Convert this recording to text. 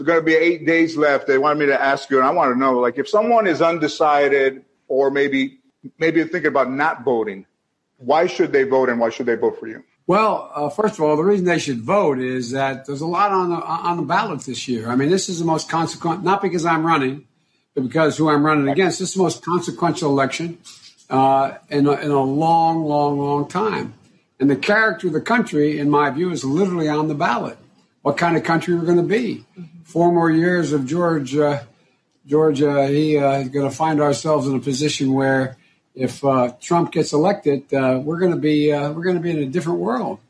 going to be 8 days left. They wanted me to ask you, and I want to know, like, if someone is undecided or maybe thinking about not voting, why should they vote and why should they vote for you? Well, first of all, the reason they should vote is that there's a lot on the ballot this year. I mean, this is the most consequential, not because I'm running, but because who I'm running against. This is the most consequential election in a long, long, long time. And the character of the country, in my view, is literally on the ballot. What kind of country we're going to be. 4 more years of George, is going to find ourselves in a position where if Trump gets elected, we're going to be in a different world.